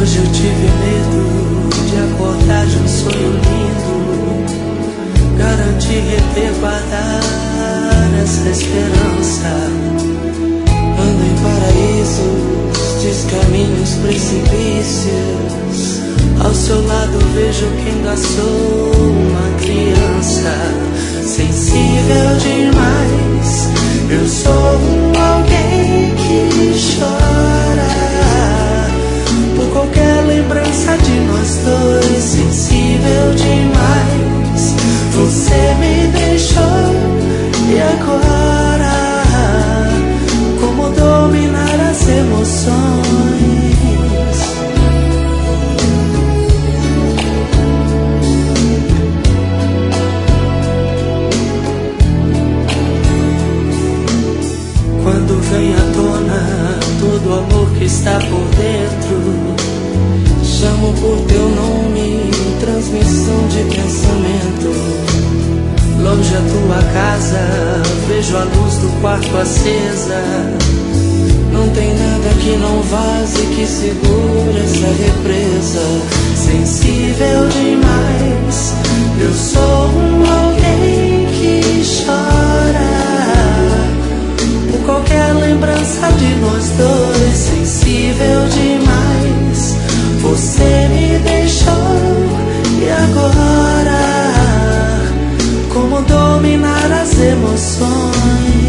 Hoje eu tive medo de acordar de um sonho lindo, garantir, reter, guardar essa esperança. Ando em paraísos, descaminhos, precipícios. Ao seu lado vejo que ainda sou uma criança, sensível demais. Eu sou alguém que chora por qualquer lembrança de nós dois, sensível demais. Você me deixou e agora, como dominar as emoções? Quando vem à tona todo o amor que está por dentro, chamo por teu nome, transmissão de pensamento. Longe a tua casa, vejo a luz do quarto acesa. Não tem nada que não vaze, que segura essa represa. Sensível demais, eu sou alguém que chora por qualquer lembrança de nós dois, sensível demais. Você me deixou e agora, como dominar as emoções?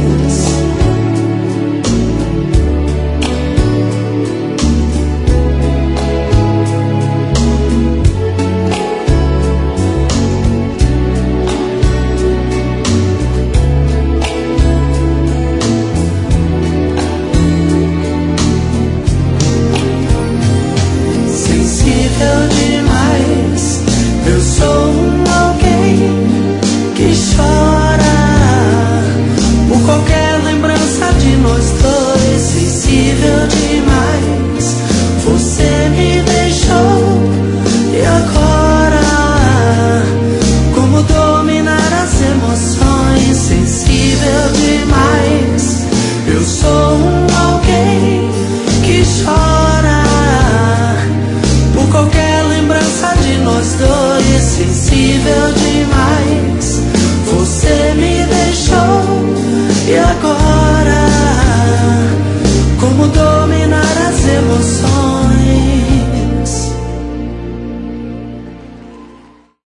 Sensível demais, eu sou alguém que chora por qualquer lembrança de nós dois, sensível demais. Você me deixou e agora, como dominar as emoções? Sensível demais, eu sou alguém que chora por qualquer lembrança de nós dois, sensível demais. Você me deixou e agora, como dominar as emoções?